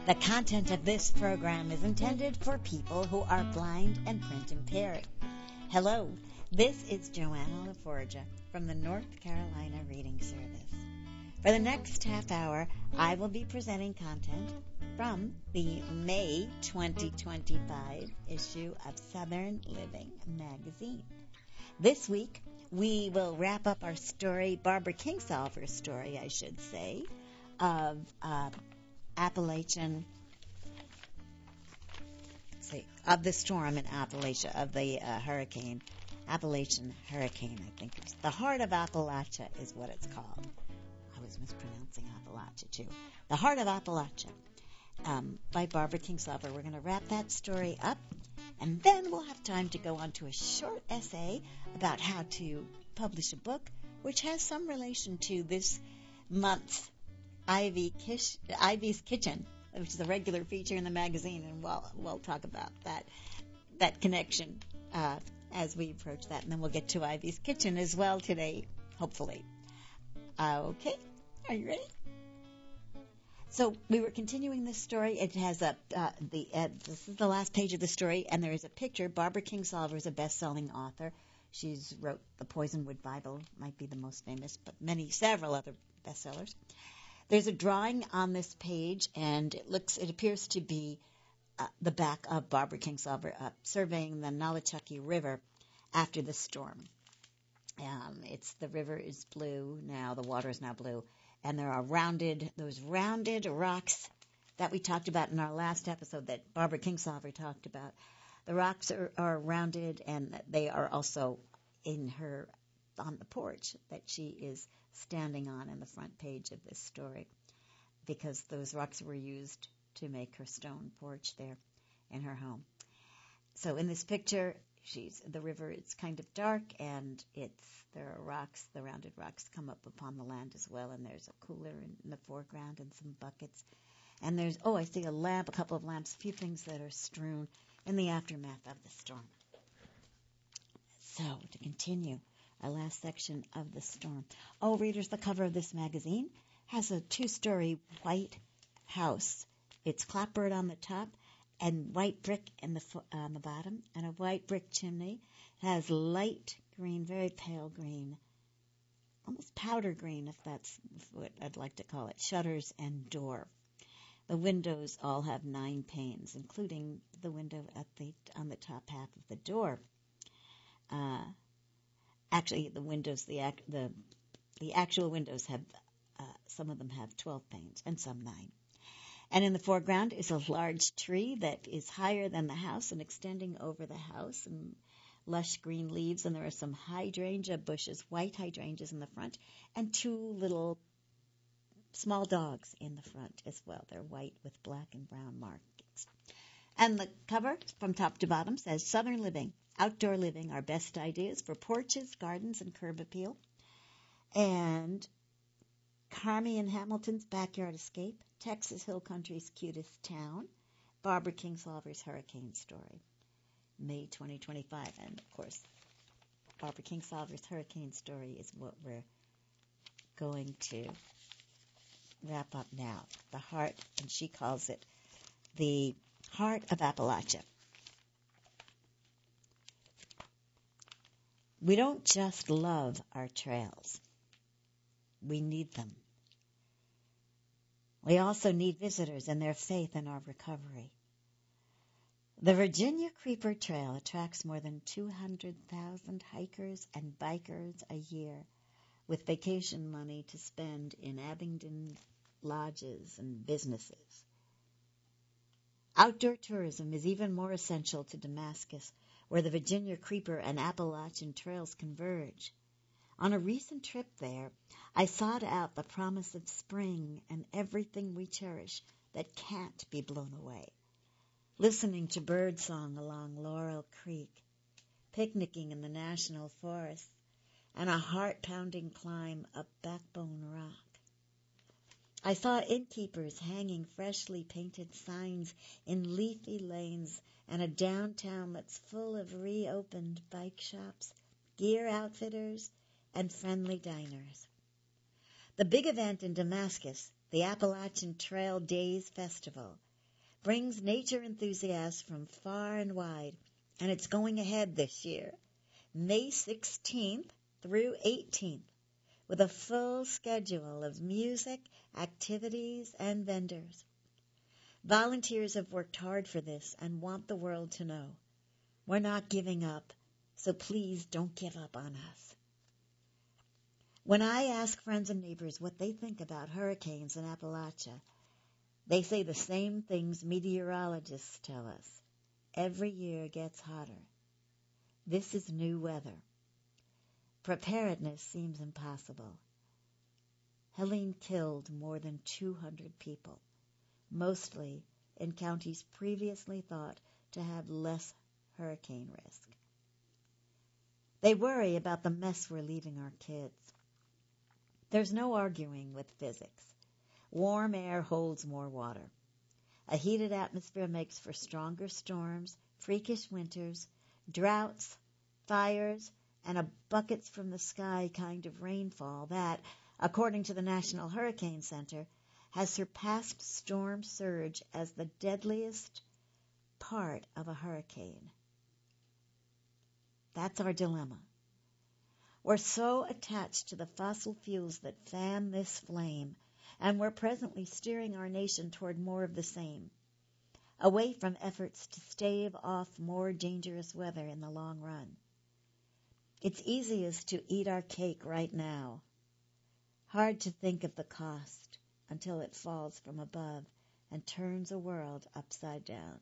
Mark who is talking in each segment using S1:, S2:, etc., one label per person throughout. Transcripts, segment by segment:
S1: The content of this program is intended for people who are blind and print impaired. Hello, this is Joanna LaForgia from the North Carolina Reading Service. For the next half hour, I will be presenting content from the May 2025 issue of Southern Living magazine. This week, we will wrap up our story, Barbara Kingsolver's story, I should say, of of the storm in Appalachia, of the Appalachian hurricane, I think it's the Heart of Appalachia is what it's called. I was mispronouncing Appalachia too. The Heart of Appalachia by Barbara Kingsolver. We're going to wrap that story up, and then we'll have time to go on to a short essay about how to publish a book, which has some relation to this month's Ivy's Kitchen, which is a regular feature in the magazine, and we'll talk about that connection as we approach that, and then we'll get to Ivy's Kitchen as well today, hopefully. Okay, are you ready? So we were continuing this story. It has this is the last page of the story, and there is a picture. Barbara Kingsolver is a best-selling author. She's wrote The Poisonwood Bible, might be the most famous, but several other bestsellers. There's a drawing on this page, and it appears to be the back of Barbara Kingsolver surveying the Nolichucky River after the storm. The river is blue now, the water is now blue, and there are those rounded rocks that we talked about in our last episode that Barbara Kingsolver talked about. The rocks are rounded, and they are also on the porch that she is standing on in the front page of this story, because those rocks were used to make her stone porch there in her home. So in this picture, the river is kind of dark, and there are rocks, the rounded rocks come up upon the land as well, and there's a cooler in the foreground and some buckets. And I see a couple of lamps, a few things that are strewn in the aftermath of the storm. So to continue, our last section of the storm. Readers, the cover of this magazine has a two-story white house. It's clapboard on the top and white brick on the bottom, and a white brick chimney. It has light green, very pale green, almost powder green, if that's what I'd like to call it, shutters and door. The windows all have 9 panes, including the window on the top half of the door. Actually, the windows, the actual windows have, some of them have 12 panes and some 9. And in the foreground is a large tree that is higher than the house and extending over the house, and lush green leaves, and there are some hydrangea bushes, white hydrangeas in the front, and 2 little small dogs in the front as well. They're white with black and brown markings. And the cover from top to bottom says, Southern Living, outdoor living, our best ideas for porches, gardens, and curb appeal. And Carmi and Hamilton's Backyard Escape, Texas Hill Country's Cutest Town, Barbara Kingsolver's Hurricane Story, May 2025. And, of course, Barbara Kingsolver's Hurricane Story is what we're going to wrap up now. The Heart, and she calls it the Heart of Appalachia. We don't just love our trails. We need them. We also need visitors and their faith in our recovery. The Virginia Creeper Trail attracts more than 200,000 hikers and bikers a year, with vacation money to spend in Abingdon lodges and businesses. Outdoor tourism is even more essential to Damascus, where the Virginia Creeper and Appalachian trails converge. On a recent trip there, I sought out the promise of spring and everything we cherish that can't be blown away. Listening to birdsong along Laurel Creek, picnicking in the National Forest, and a heart-pounding climb up Backbone Rock. I saw innkeepers hanging freshly painted signs in leafy lanes and a downtown that's full of reopened bike shops, gear outfitters, and friendly diners. The big event in Damascus, the Appalachian Trail Days Festival, brings nature enthusiasts from far and wide, and it's going ahead this year, May 16th through 18th, with a full schedule of music, activities, and vendors. Volunteers have worked hard for this and want the world to know. We're not giving up, so please don't give up on us. When I ask friends and neighbors what they think about hurricanes in Appalachia, they say the same things meteorologists tell us. Every year gets hotter. This is new weather. Preparedness seems impossible. Helene killed more than 200 people, mostly in counties previously thought to have less hurricane risk. They worry about the mess we're leaving our kids. There's no arguing with physics. Warm air holds more water. A heated atmosphere makes for stronger storms, freakish winters, droughts, fires, and a buckets from the sky kind of rainfall that, according to the National Hurricane Center, has surpassed storm surge as the deadliest part of a hurricane. That's our dilemma. We're so attached to the fossil fuels that fan this flame, and we're presently steering our nation toward more of the same, away from efforts to stave off more dangerous weather in the long run. It's easiest to eat our cake right now. Hard to think of the cost until it falls from above and turns a world upside down.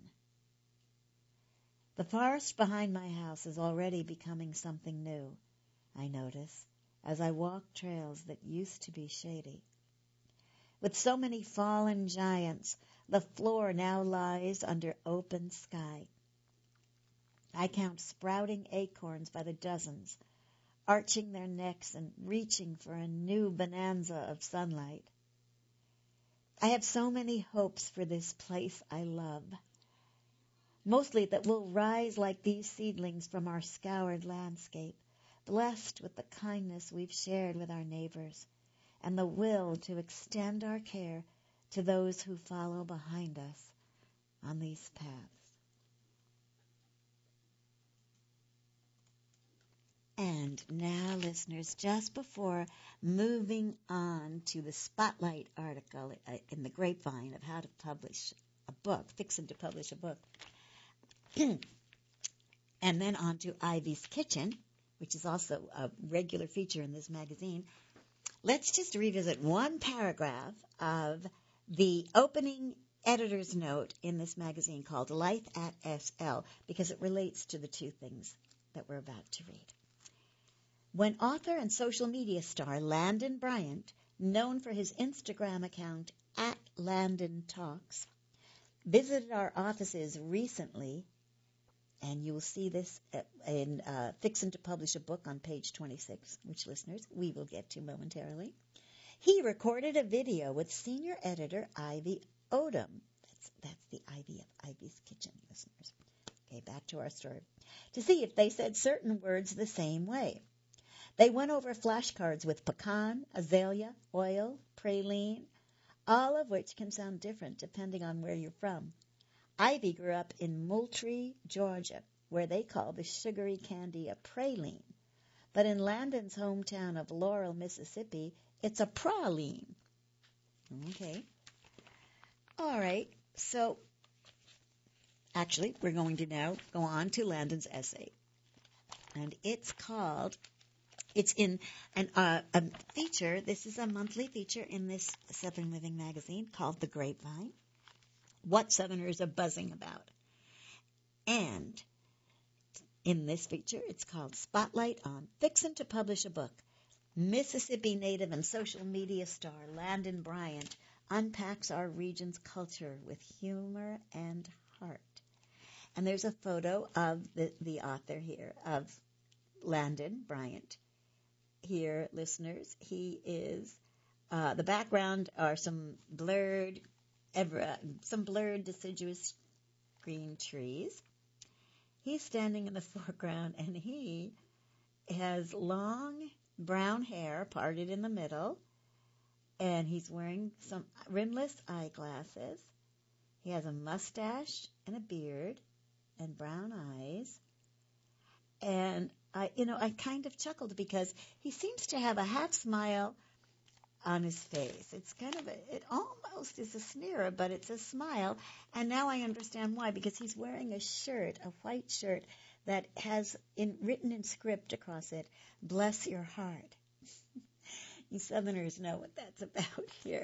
S1: The forest behind my house is already becoming something new, I notice, as I walk trails that used to be shady. With so many fallen giants, the floor now lies under open sky. I count sprouting acorns by the dozens, arching their necks and reaching for a new bonanza of sunlight. I have so many hopes for this place I love, mostly that we'll rise like these seedlings from our scoured landscape, blessed with the kindness we've shared with our neighbors and the will to extend our care to those who follow behind us on these paths. And now, listeners, just before moving on to the spotlight article in the Grapevine of how to publish a book, fixing to publish a book, and then on to Ivy's Kitchen, which is also a regular feature in this magazine, let's just revisit one paragraph of the opening editor's note in this magazine called Life at SL, because it relates to the two things that we're about to read. When author and social media star Landon Bryant, known for his Instagram account @LandonTalks, visited our offices recently, and you will see this in Fixin' to Publish a Book on page 26, which, listeners, we will get to momentarily. He recorded a video with senior editor Ivy Odom. That's the Ivy of Ivy's Kitchen, listeners. Okay, back to our story. To see if they said certain words the same way. They went over flashcards with pecan, azalea, oil, praline, all of which can sound different depending on where you're from. Ivy grew up in Moultrie, Georgia, where they call the sugary candy a praline. But in Landon's hometown of Laurel, Mississippi, it's a praline. Okay. All right. So, actually, we're going to now go on to Landon's essay. And it's in a feature. This is a monthly feature in this Southern Living magazine called The Grapevine. What Southerners are buzzing about. And in this feature, it's called Spotlight on Fixin' to Publish a Book. Mississippi native and social media star Landon Bryant unpacks our region's culture with humor and heart. And there's a photo of the author here, of Landon Bryant. Here, listeners, he is, the background are some blurred deciduous green trees. He's standing in the foreground, and he has long brown hair parted in the middle, and he's wearing some rimless eyeglasses, He has a mustache and a beard and brown eyes. And I kind of chuckled because he seems to have a half smile on his face. It's it almost is a sneer, but it's a smile. And now I understand why, because he's wearing a shirt, a white shirt, that has written in script across it, "Bless your heart." You Southerners know what that's about here.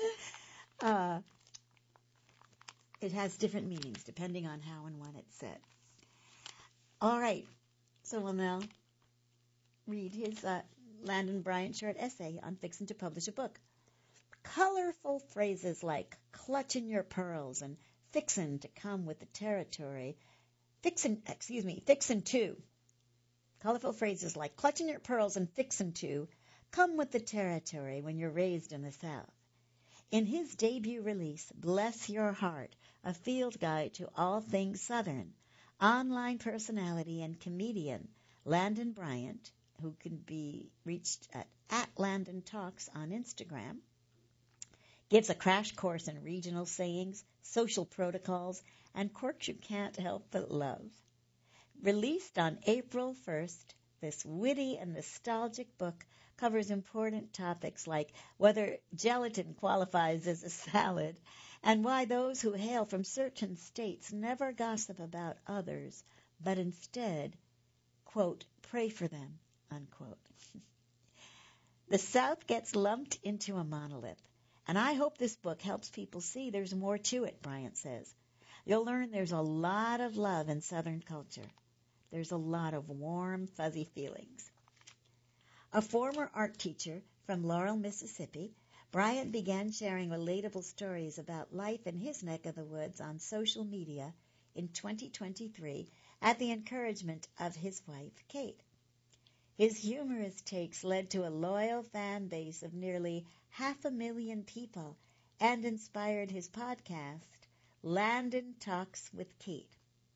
S1: It has different meanings depending on how and when it's said. All right, so we'll now read his Landon Bryant short essay on fixing to publish a book. Colorful phrases like clutching your pearls and fixin' to come with the territory. Fixin' to. Colorful phrases like clutching your pearls and fixin' to come with the territory when you're raised in the South. In his debut release, Bless Your Heart, a field guide to all things Southern, online personality and comedian Landon Bryant, who can be reached at Landon Talks on Instagram, gives a crash course in regional sayings, social protocols, and quirks you can't help but love. Released on April 1st, this witty and nostalgic book covers important topics like whether gelatin qualifies as a salad and why those who hail from certain states never gossip about others, but instead, quote, pray for them, unquote. The South gets lumped into a monolith, and I hope this book helps people see there's more to it, Bryant says. You'll learn there's a lot of love in Southern culture. There's a lot of warm, fuzzy feelings. A former art teacher from Laurel, Mississippi, Bryant began sharing relatable stories about life in his neck of the woods on social media in 2023 at the encouragement of his wife, Kate. His humorous takes led to a loyal fan base of nearly 500,000 people and inspired his podcast, Landon Talks with Kate.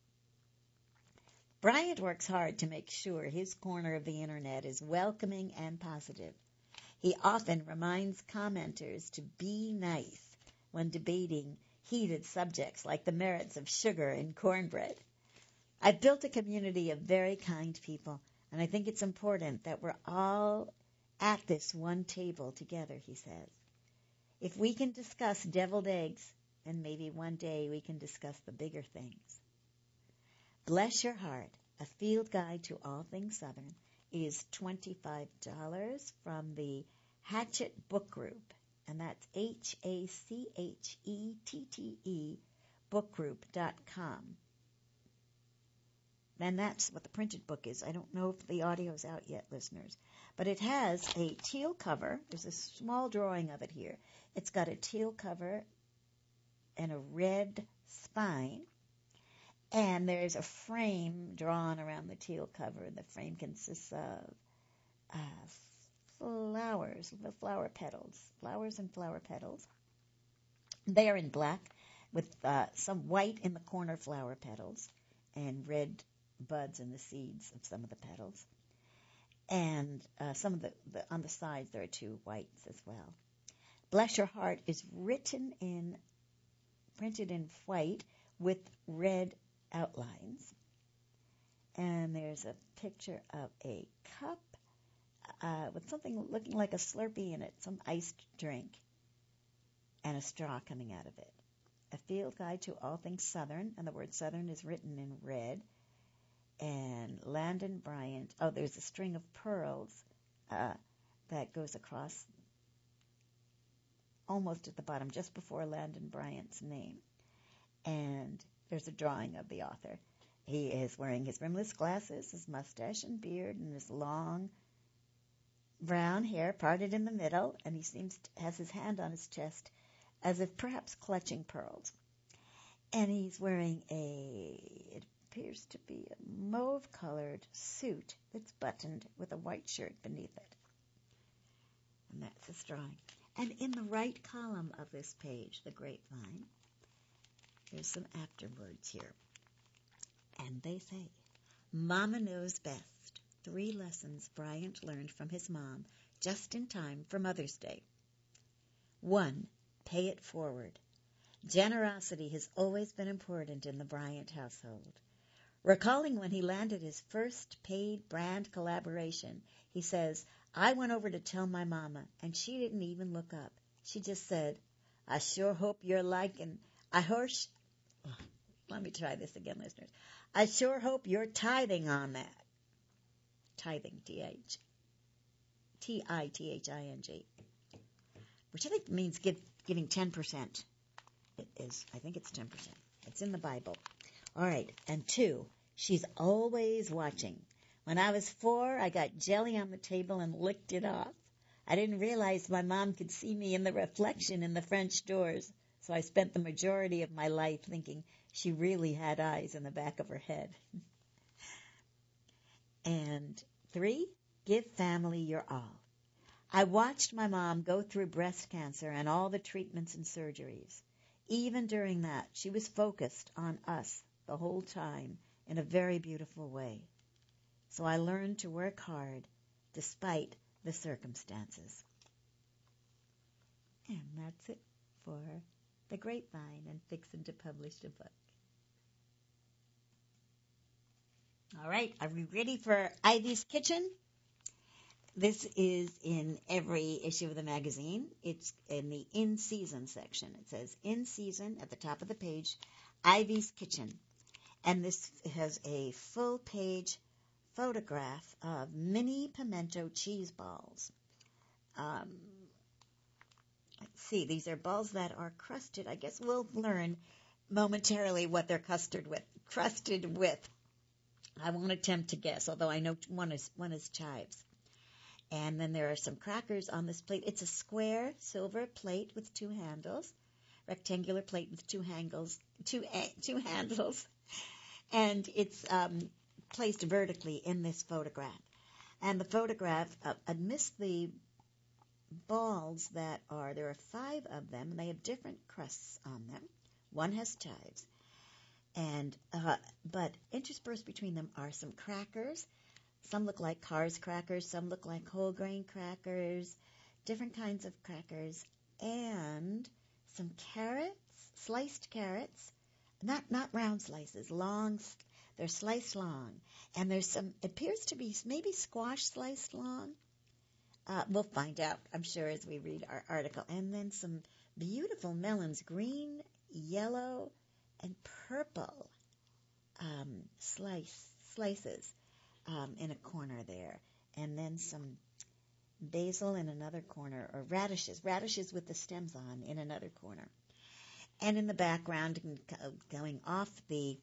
S1: Bryant works hard to make sure his corner of the internet is welcoming and positive. He often reminds commenters to be nice when debating heated subjects like the merits of sugar in cornbread. I've built a community of very kind people, and I think it's important that we're all at this one table together, he says. If we can discuss deviled eggs, then maybe one day we can discuss the bigger things. Bless Your Heart, a field guide to all things Southern, is $25 from the Hatchet Book Group, and that's HACHETTE bookgroup.com. And that's what the printed book is. I don't know if the audio is out yet, listeners. But it has a teal cover. There's a small drawing of it here. It's got a teal cover and a red spine. And there's a frame drawn around the teal cover. The frame consists of flowers and flower petals. They are in black with some white in the corner flower petals and red buds in the seeds of some of the petals. And some of the on the sides there are two whites as well. Bless Your Heart is printed in white with red outlines. And there's a picture of a cup with something looking like a Slurpee in it, some iced drink, and a straw coming out of it. A field guide to all things Southern, and the word Southern is written in red. And Landon Bryant, there's a string of pearls that goes across almost at the bottom, just before Landon Bryant's name. And there's a drawing of the author. He is wearing his rimless glasses, his mustache and beard, and his long brown hair parted in the middle, and he has his hand on his chest as if perhaps clutching pearls. And he's wearing it appears to be a mauve-colored suit that's buttoned with a white shirt beneath it. And that's his drawing. And in the right column of this page, the grapevine, there's some afterwords here. And they say, Mama knows best. 3 lessons Bryant learned from his mom just in time for Mother's Day. 1. Pay it forward. Generosity has always been important in the Bryant household. Recalling when he landed his first paid brand collaboration, he says, "I went over to tell my mama, and she didn't even look up. She just said, 'I sure hope you're liking, I horse, let me try this again, listeners. I sure hope you're tithing on that.'" Tithing, Tithing, which I think means giving 10%. It is, I think it's 10%. It's in the Bible. All right, and 2, she's always watching. When I was 4, I got jelly on the table and licked it off. I didn't realize my mom could see me in the reflection in the French doors, so I spent the majority of my life thinking she really had eyes in the back of her head. And 3, give family your all. I watched my mom go through breast cancer and all the treatments and surgeries. Even during that, she was focused on us the whole time in a very beautiful way. So I learned to work hard despite the circumstances. And that's it for The Grapevine and fixing to publish a book. All right, are we ready for Ivy's Kitchen? This is in every issue of the magazine. It's in the in-season section. It says in season at the top of the page, Ivy's Kitchen. And this has a full-page photograph of mini pimento cheese balls. Let's see, these are balls that are crusted. I guess we'll learn momentarily what they're crusted with. I won't attempt to guess, although I know one is chives. And then there are some crackers on this plate. It's a square silver plate with 2 handles, rectangular plate with 2 handles, and it's placed vertically in this photograph. And the photograph, amidst the balls there are 5 of them, and they have different crusts on them. One has chives, and but interspersed between them are some crackers. Some look like Carr's crackers, some look like whole grain crackers, different kinds of crackers, and some carrots, sliced carrots, not round slices, long. They're sliced long, and there's some. It appears to be maybe squash sliced long. We'll find out, I'm sure, as we read our article. And then some beautiful melons, green, yellow, and purple slices. In a corner there, and then some basil in another corner, or radishes with the stems on in another corner. And in the background, going off the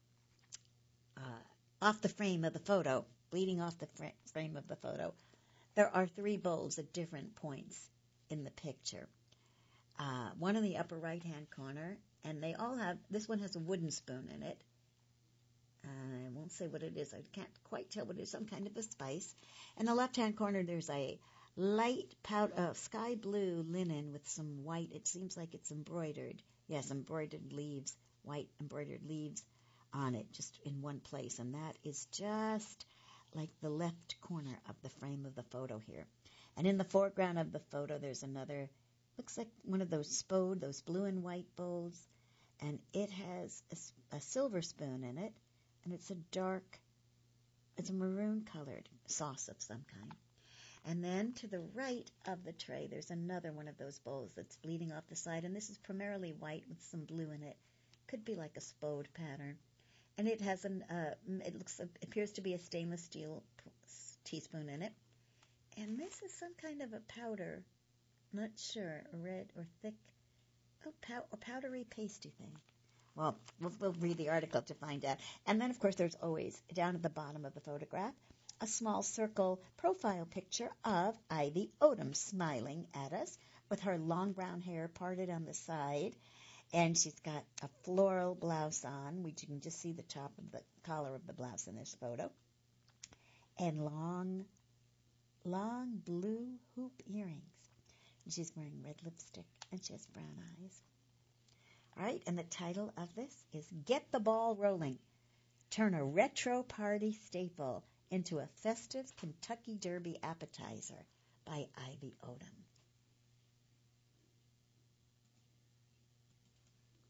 S1: frame of the photo, bleeding off the frame of the photo, there are 3 bowls at different points in the picture. One in the upper right-hand corner, and they all have, this one has a wooden spoon in it. I won't say what it is. I can't quite tell what it is. Some kind of a spice. In the left-hand corner, there's a light sky blue linen with some white. It seems like it's embroidered. Yes, embroidered leaves, white embroidered leaves on it, just in one place. And that is just like the left corner of the frame of the photo here. And in the foreground of the photo, there's another, looks like one of those Spode, those blue and white bowls. And it has a silver spoon in it. And it's a maroon-colored sauce of some kind. And then to the right of the tray, there's another one of those bowls that's bleeding off the side. And this is primarily white with some blue in it. Could be like a Spode pattern. And it has appears to be a stainless steel teaspoon in it. And this is some kind of a powder, not sure, red or thick, a powdery pasty thing. Well, we'll read the article to find out. And then, of course, there's always, down at the bottom of the photograph, a small circle profile picture of Ivy Odom smiling at us with her long brown hair parted on the side. And she's got a floral blouse on, which you can just see the top of the collar of the blouse in this photo. And long blue hoop earrings. And she's wearing red lipstick, and she has brown eyes. All right, and the title of this is Get the Ball Rolling. Turn a retro party staple into a festive Kentucky Derby appetizer by Ivy Odom.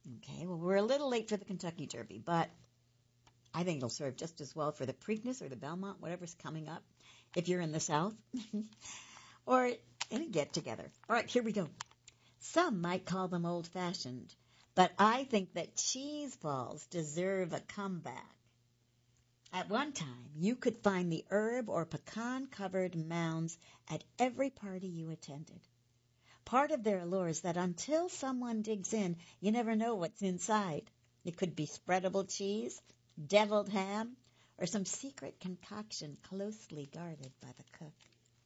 S1: Okay, well, we're a little late for the Kentucky Derby, but I think it'll serve just as well for the Preakness or the Belmont, whatever's coming up, if you're in the South, or any get-together. All right, here we go. Some might call them old-fashioned, but I think that cheese balls deserve a comeback. At one time, you could find the herb or pecan-covered mounds at every party you attended. Part of their allure is that until someone digs in, you never know what's inside. It could be spreadable cheese, deviled ham, or some secret concoction closely guarded by the cook.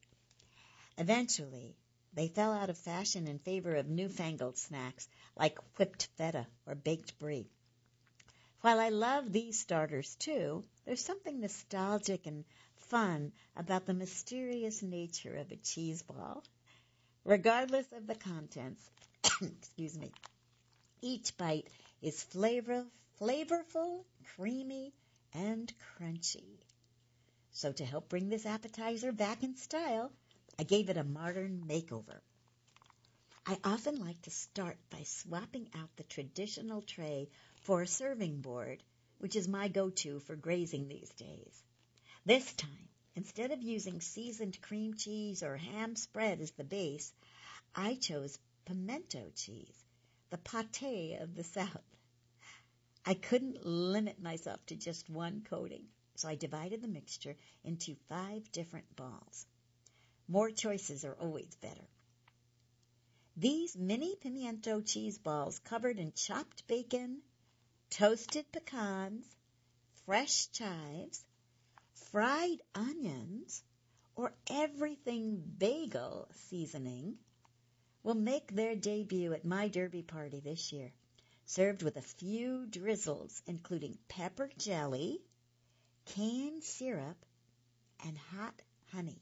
S1: Eventually, they fell out of fashion in favor of newfangled snacks like whipped feta or baked brie. While I love these starters too, there's something nostalgic and fun about the mysterious nature of a cheese ball. Regardless of the contents, excuse me, each bite is flavorful, creamy, and crunchy. So to help bring this appetizer back in style, I gave it a modern makeover. I often like to start by swapping out the traditional tray for a serving board, which is my go-to for grazing these days. This time, instead of using seasoned cream cheese or ham spread as the base, I chose pimento cheese, the pâté of the South. I couldn't limit myself to just one coating, so I divided the mixture into 5 different balls. More choices are always better. These mini pimiento cheese balls covered in chopped bacon, toasted pecans, fresh chives, fried onions, or everything bagel seasoning will make their debut at my Derby party this year, served with a few drizzles, including pepper jelly, cane syrup, and hot honey.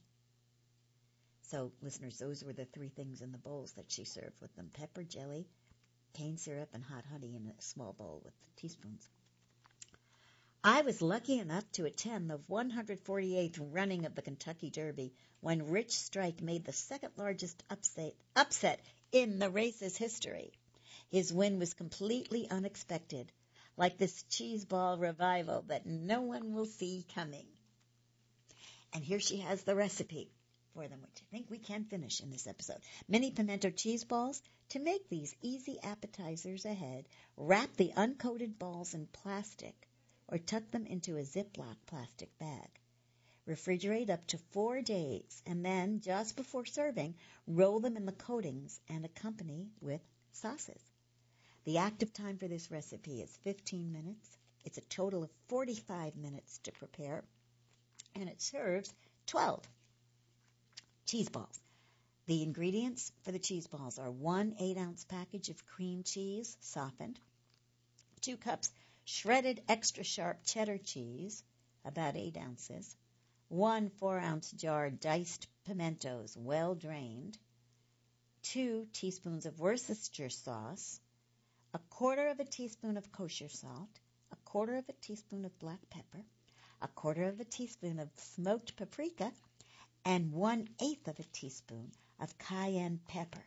S1: So, listeners, those were the 3 things in the bowls that she served with them: pepper jelly, cane syrup, and hot honey in a small bowl with teaspoons. I was lucky enough to attend the 148th running of the Kentucky Derby when Rich Strike made the second largest upset in the race's history. His win was completely unexpected, like this cheese ball revival that no one will see coming. And here she has the recipe for them, which I think we can finish in this episode. Mini pimento cheese balls. To make these easy appetizers ahead, wrap the uncoated balls in plastic or tuck them into a Ziploc plastic bag. Refrigerate up to 4 days, and then, just before serving, roll them in the coatings and accompany with sauces. The active time for this recipe is 15 minutes. It's a total of 45 minutes to prepare, and it serves 12 cheese balls. The ingredients for the cheese balls are 1 8-ounce package of cream cheese, softened, 2 cups shredded extra sharp cheddar cheese, about 8 ounces, 1 4-ounce jar diced pimentos, well drained, 2 teaspoons of Worcestershire sauce, 1/4 of a teaspoon of kosher salt, 1/4 of a teaspoon of black pepper, 1/4 of a teaspoon of smoked paprika, and 1/8 of a teaspoon of cayenne pepper.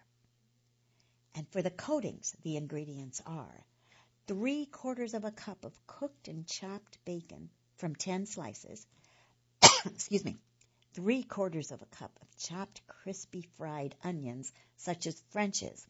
S1: And for the coatings, the ingredients are 3/4 of a cup of cooked and chopped bacon from 10 slices, excuse me, 3/4 of a cup of chopped crispy fried onions, such as French's,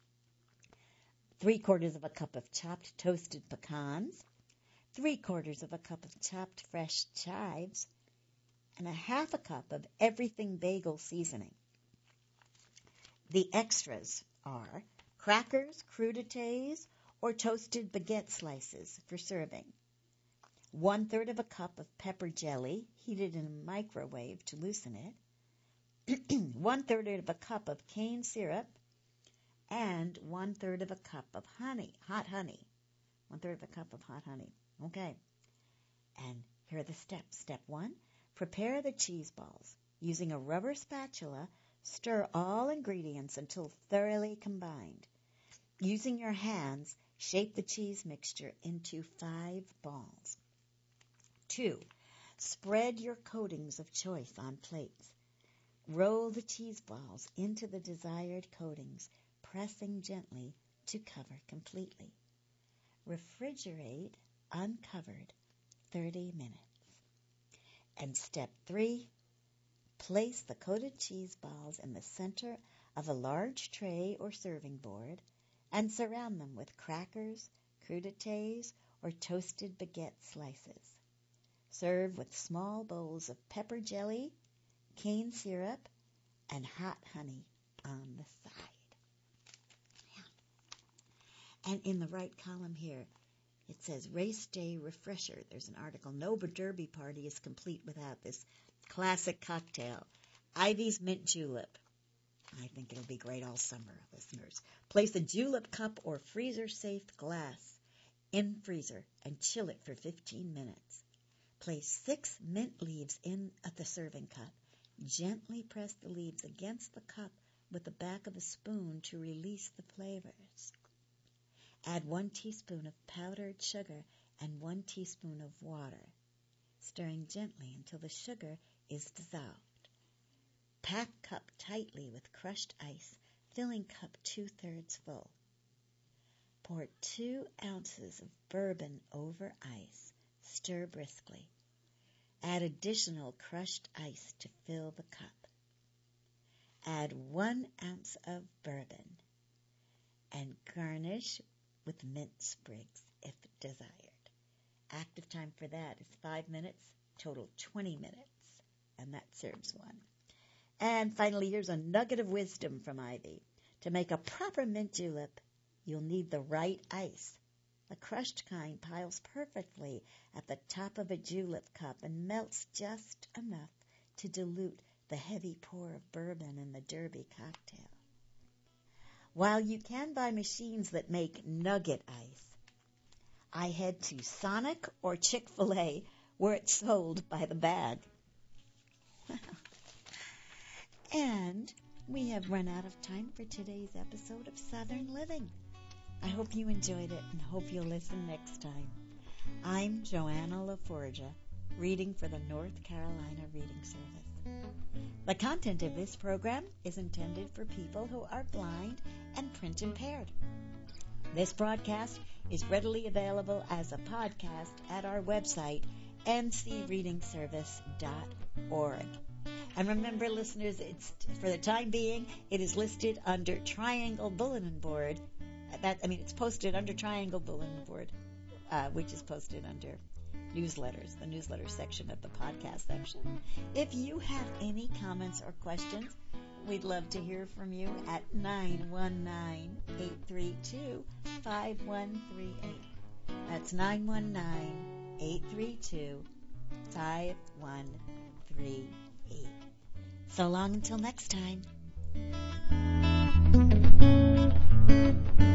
S1: 3/4 of a cup of chopped toasted pecans, 3/4 of a cup of chopped fresh chives, and 1/2 a cup of everything bagel seasoning. The extras are crackers, crudités, or toasted baguette slices for serving, 1/3 of a cup of pepper jelly heated in a microwave to loosen it, 1/3 of a cup of cane syrup, and 1/3 of a cup of hot honey. 1/3 of a cup of hot honey. Okay. And here are the steps. Step 1, prepare the cheese balls. Using a rubber spatula, stir all ingredients until thoroughly combined. Using your hands, shape the cheese mixture into 5 balls. 2, spread your coatings of choice on plates. Roll the cheese balls into the desired coatings, pressing gently to cover completely. refrigerate uncovered 30 minutes. And step 3, place the coated cheese balls in the center of a large tray or serving board and surround them with crackers, crudités, or toasted baguette slices. Serve with small bowls of pepper jelly, cane syrup, and hot honey on the side. Yeah. And in the right column here, it says Race Day Refresher. There's an article. No Derby party is complete without this classic cocktail. Ivy's Mint Julep. I think it'll be great all summer, listeners. Place a julep cup or freezer-safe glass in freezer and chill it for 15 minutes. Place 6 mint leaves in the serving cup. Gently press the leaves against the cup with the back of a spoon to release the flavors. Add 1 teaspoon of powdered sugar and 1 teaspoon of water, stirring gently until the sugar is dissolved. Pack cup tightly with crushed ice, filling cup 2/3 full. Pour 2 ounces of bourbon over ice. Stir briskly. Add additional crushed ice to fill the cup. Add 1 ounce of bourbon and garnish with mint sprigs if desired. Active time for that is 5 minutes, total 20 minutes, and that serves 1. And finally, here's a nugget of wisdom from Ivy. To make a proper mint julep, you'll need the right ice. The crushed kind piles perfectly at the top of a julep cup and melts just enough to dilute the heavy pour of bourbon in the Derby cocktail. While you can buy machines that make nugget ice, I head to Sonic or Chick-fil-A where it's sold by the bag. And we have run out of time for today's episode of Southern Living. I hope you enjoyed it and hope you'll listen next time. I'm Joanna LaForgia, reading for the North Carolina Reading Service. The content of this program is intended for people who are blind and print impaired. This broadcast is readily available as a podcast at our website, ncreadingservice.org. And remember, listeners, it's for the time being, it is listed under Triangle Bulletin Board. It's posted under Triangle Bulletin Board, which is posted under newsletters, the newsletter section of the podcast section. If you have any comments or questions, we'd love to hear from you at 919-832-5138. That's 919-832-5138. So long until next time.